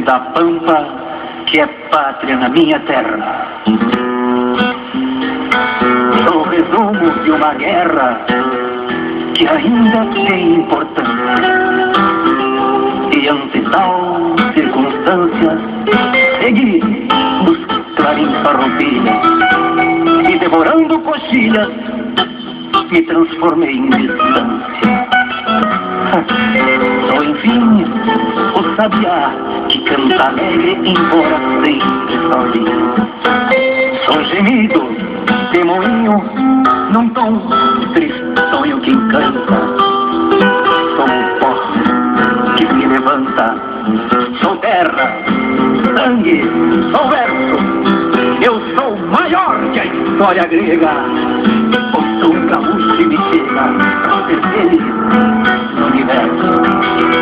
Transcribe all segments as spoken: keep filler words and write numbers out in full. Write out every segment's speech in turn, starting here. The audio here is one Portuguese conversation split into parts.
da pampa, que é pátria na minha terra. Sou o resumo de uma guerra que ainda tem importância. E ante tal circunstância, segui os clarins farroupilhas e devorando coxilhas, me transformei em distância. Sou enfim o sabiá que canta alegre, embora sempre sozinho. Sou gemido de moinho num tom tristonho que encanta. Sou um pó que me levanta. Sou terra, sangue, sou verso. Eu sou maior que a história grega. Ou sou um gaúcho e me chega pra ser feliz no universo.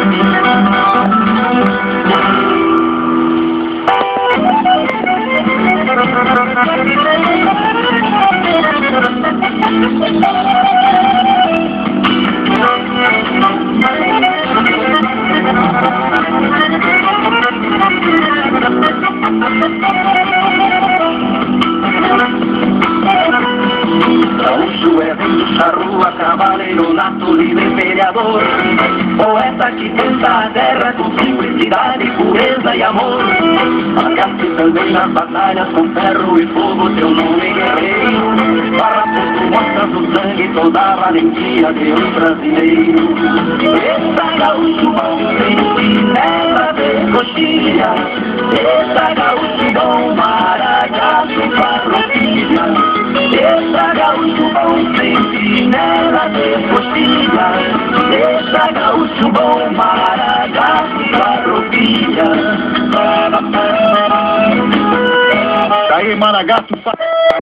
Gaúcho é rei, charrua, cavaleiro, nato, livre, peleador. Poeta que canta a terra com simplicidade, pureza e amor. Marcaste também nas batalhas com ferro e fogo teu nome guerreiro. Farraposo mostra do sangue toda a valentia de um brasileiro. Eita gaúcho bom, sentinela de coxilha. Eita gaúcho bom, maragato, farroupilha. Eita gaúcho bom, sentinela de coxilha. Eita gaúcho bom, maragato, farroupilha. Aí, Maragato,